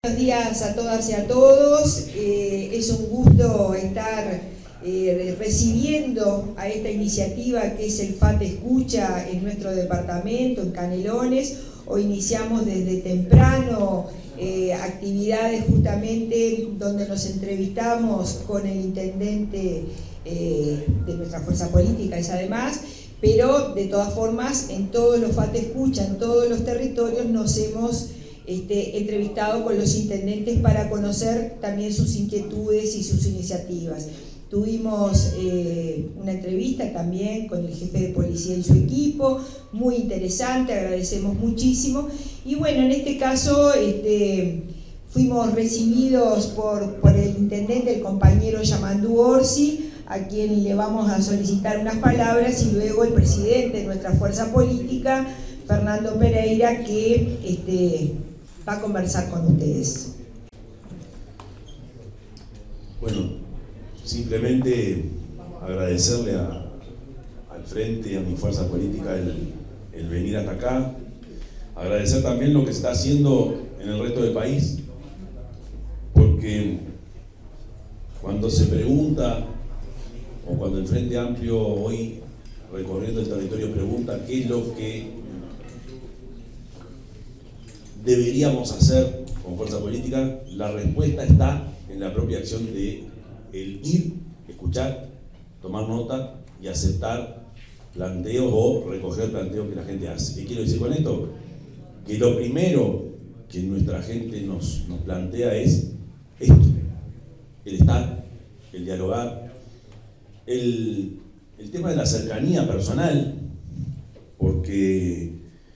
Buenos días a todas y a todos. Es un gusto estar recibiendo a esta iniciativa que es el FAT Escucha en nuestro departamento, en Canelones. Hoy iniciamos desde temprano actividades justamente donde nos entrevistamos con el intendente de nuestra fuerza política, es además, pero de todas formas en todos los FAT Escucha, en todos los territorios nos hemos entrevistado con los intendentes para conocer también sus inquietudes y sus iniciativas. Tuvimos una entrevista también con el jefe de policía y su equipo, muy interesante, agradecemos muchísimo. Y bueno, en este caso fuimos recibidos por el intendente, el compañero Yamandú Orsi, a quien le vamos a solicitar unas palabras, y luego el presidente de nuestra fuerza política, Fernando Pereira, que va a conversar con ustedes. Bueno, simplemente agradecerle al Frente y a mi fuerza política el venir hasta acá, agradecer también lo que se está haciendo en el resto del país, porque cuando se pregunta, o cuando el Frente Amplio hoy recorriendo el territorio pregunta qué es lo que deberíamos hacer con fuerza política, la respuesta está en la propia acción de el ir, escuchar, tomar nota y aceptar planteos o recoger planteos que la gente hace. ¿Qué quiero decir con esto? Que lo primero que nuestra gente nos plantea es esto: el estar, el dialogar, el tema de la cercanía personal, porque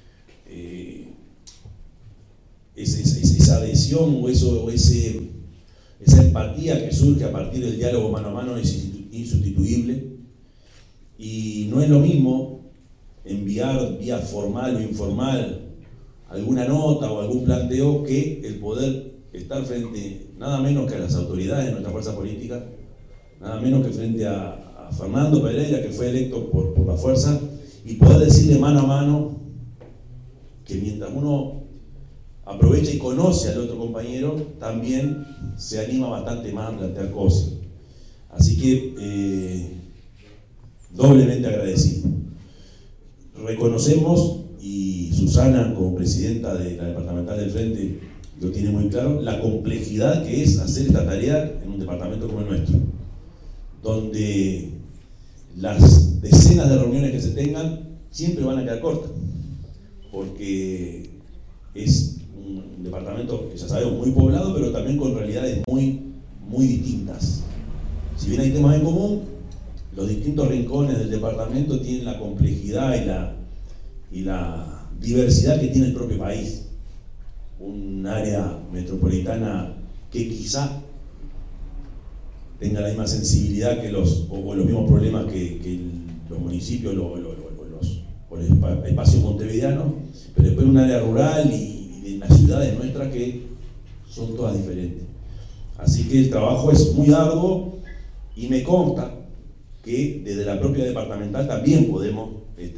esa adhesión o esa empatía que surge a partir del diálogo mano a mano es insustituible, y no es lo mismo enviar vía formal o informal alguna nota o algún planteo que el poder estar frente nada menos que a las autoridades de nuestra fuerza política, nada menos que frente a Fernando Pereira, que fue electo por la fuerza, y poder decirle mano a mano que mientras uno aprovecha y conoce al otro compañero, también se anima bastante más a plantear cosas. Así que doblemente agradecido. Reconocemos, y Susana como presidenta de la departamental del Frente lo tiene muy claro, la complejidad que es hacer esta tarea en un departamento como el nuestro, donde las decenas de reuniones que se tengan siempre van a quedar cortas, porque es un departamento que ya sabemos muy poblado, pero también con realidades muy distintas. Si bien hay temas en común, los distintos rincones del departamento tienen la complejidad y la diversidad que tiene el propio país. Un área metropolitana que quizá tenga la misma sensibilidad que los mismos problemas que los municipios o los espacios montevideanos, pero después un área rural y en las ciudades nuestras que son todas diferentes. Así que el trabajo es muy arduo, y me consta que desde la propia departamental también podemos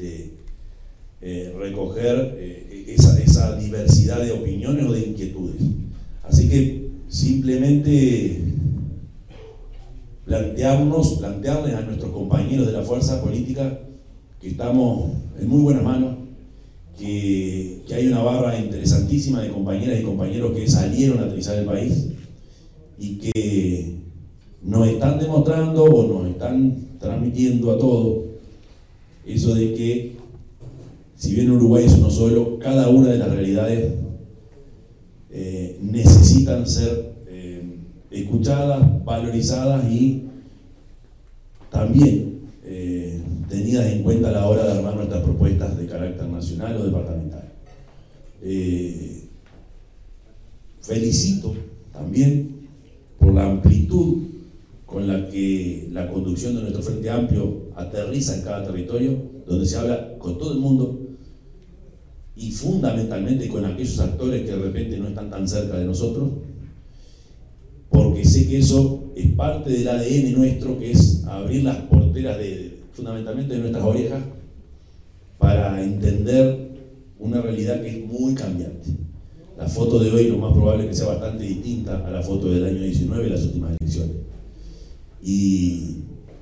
recoger esa diversidad de opiniones o de inquietudes. Así que simplemente plantearles a nuestros compañeros de la fuerza política que estamos en muy buenas manos, que hay una barra interesantísima de compañeras y compañeros que salieron a utilizar el país y que nos están demostrando o nos están transmitiendo a todos eso de que, si bien Uruguay es uno solo, cada una de las realidades necesitan ser escuchadas, valorizadas y también tenidas en cuenta a la hora de armar nuestras propuestas de carácter nacional o departamental. Felicito también por la amplitud con la que la conducción de nuestro Frente Amplio aterriza en cada territorio, donde se habla con todo el mundo y fundamentalmente con aquellos actores que de repente no están tan cerca de nosotros, porque sé que eso es parte del ADN nuestro, que es abrir las porteras fundamentalmente de nuestras orejas para entender una realidad que es muy cambiante. La foto de hoy lo más probable es que sea bastante distinta a la foto del año 19, las últimas elecciones. Y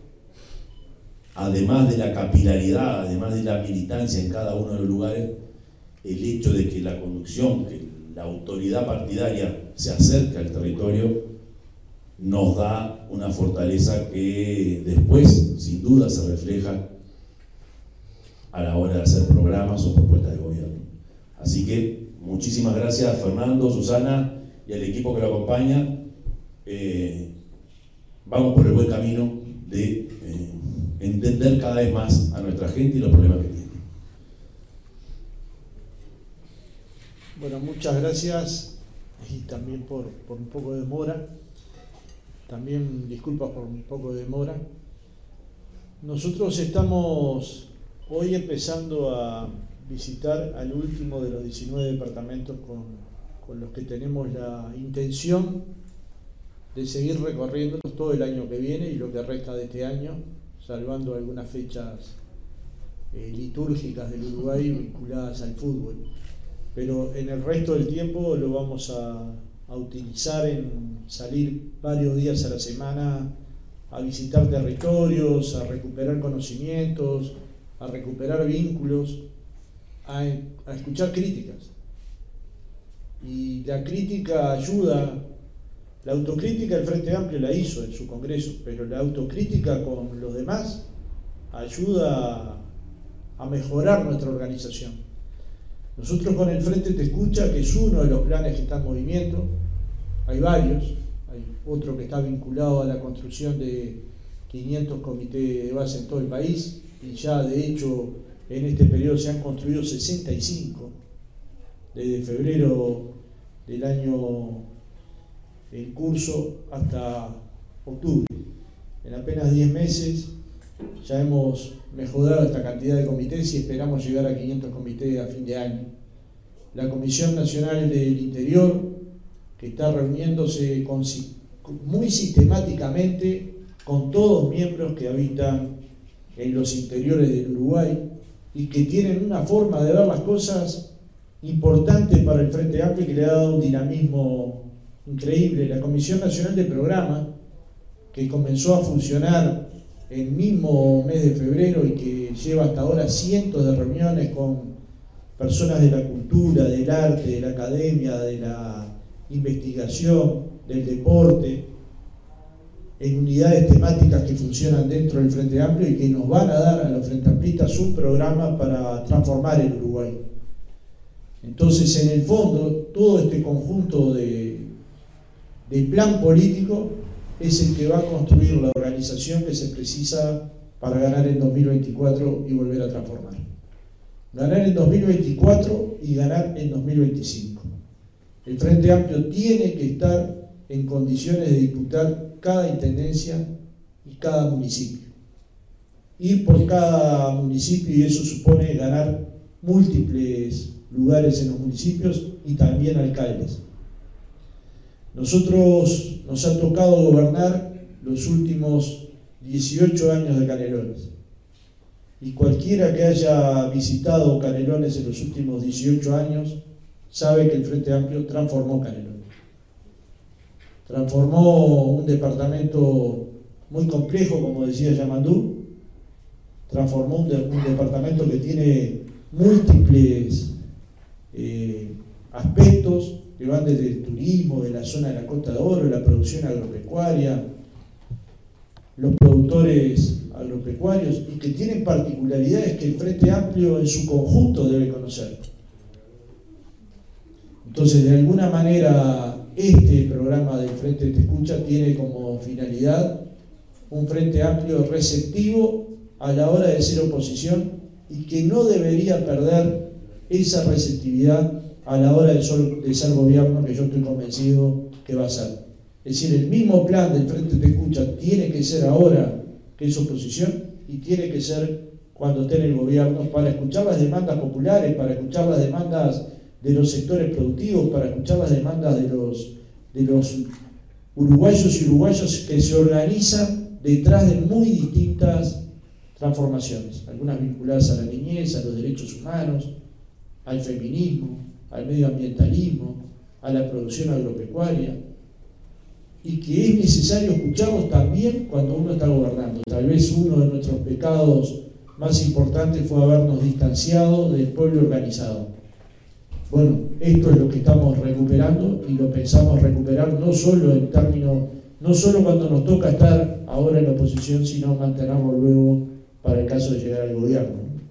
además de la capilaridad, además de la militancia en cada uno de los lugares, el hecho de que la conducción, que la autoridad partidaria se acerque al territorio, nos da una fortaleza que después, sin duda, se refleja a la hora de hacer programas o propuestas de gobierno. Así que muchísimas gracias a Fernando, Susana y al equipo que lo acompaña. Vamos por el buen camino de entender cada vez más a nuestra gente y los problemas que tiene. Bueno, muchas gracias y también por un poco de demora. También disculpas por un poco de demora. Nosotros estamos hoy empezando a visitar al último de los 19 departamentos con los que tenemos la intención de seguir recorriendo todo el año que viene y lo que resta de este año, salvando algunas fechas litúrgicas del Uruguay vinculadas al fútbol. Pero en el resto del tiempo lo vamos a utilizar en salir varios días a la semana a visitar territorios, a recuperar conocimientos, a recuperar vínculos, a escuchar críticas. Y la crítica ayuda, la autocrítica el Frente Amplio la hizo en su congreso, pero la autocrítica con los demás ayuda a mejorar nuestra organización. Nosotros con el Frente Te Escucha, que es uno de los planes que está en movimiento, hay varios, hay otro que está vinculado a la construcción de 500 comités de base en todo el país, y ya de hecho en este periodo se han construido 65, desde febrero del año en curso hasta octubre. En apenas 10 meses ya hemos mejorado esta cantidad de comités y esperamos llegar a 500 comités a fin de año. La Comisión Nacional del Interior, que está reuniéndose muy sistemáticamente con todos miembros que habitan en los interiores del Uruguay y que tienen una forma de ver las cosas importante para el Frente Amplio y que le ha dado un dinamismo increíble. La Comisión Nacional de Programa, que comenzó a funcionar el mismo mes de febrero y que lleva hasta ahora cientos de reuniones con personas de la cultura, del arte, de la academia, de la investigación, del deporte, en unidades temáticas que funcionan dentro del Frente Amplio y que nos van a dar a los Frente Amplistas un programa para transformar el Uruguay. Entonces, en el fondo, todo este conjunto de plan político es el que va a construir la organización que se precisa para ganar en 2024 y volver a transformar. Ganar en 2024 y ganar en 2025. El Frente Amplio tiene que estar en condiciones de disputar cada intendencia y cada municipio. Ir por cada municipio, y eso supone ganar múltiples lugares en los municipios y también alcaldes. Nosotros nos ha tocado gobernar los últimos 18 años de Canelones. Y cualquiera que haya visitado Canelones en los últimos 18 años sabe que el Frente Amplio transformó Canelones. Transformó un departamento muy complejo, como decía Yamandú, transformó un departamento que tiene múltiples aspectos que van desde el turismo, de la zona de la Costa de Oro, la producción agropecuaria, los productores agropecuarios, y que tienen particularidades que el Frente Amplio en su conjunto debe conocer. Entonces, de alguna manera, este programa del Frente Te Escucha tiene como finalidad un Frente Amplio receptivo a la hora de ser oposición y que no debería perder esa receptividad a la hora de ser gobierno, que yo estoy convencido que va a ser. Es decir, el mismo plan del Frente Te Escucha tiene que ser ahora que es oposición y tiene que ser cuando esté en el gobierno, para escuchar las demandas populares, para escuchar las demandas de los sectores productivos, para escuchar las demandas de los uruguayos y uruguayas que se organizan detrás de muy distintas transformaciones, algunas vinculadas a la niñez, a los derechos humanos, al feminismo, al medioambientalismo, a la producción agropecuaria, y que es necesario escucharlos también cuando uno está gobernando. Tal vez uno de nuestros pecados más importantes fue habernos distanciado del pueblo organizado. Bueno, esto es lo que estamos recuperando y lo pensamos recuperar no solo en términos, no solo cuando nos toca estar ahora en la oposición, sino mantenerlo luego para el caso de llegar al gobierno.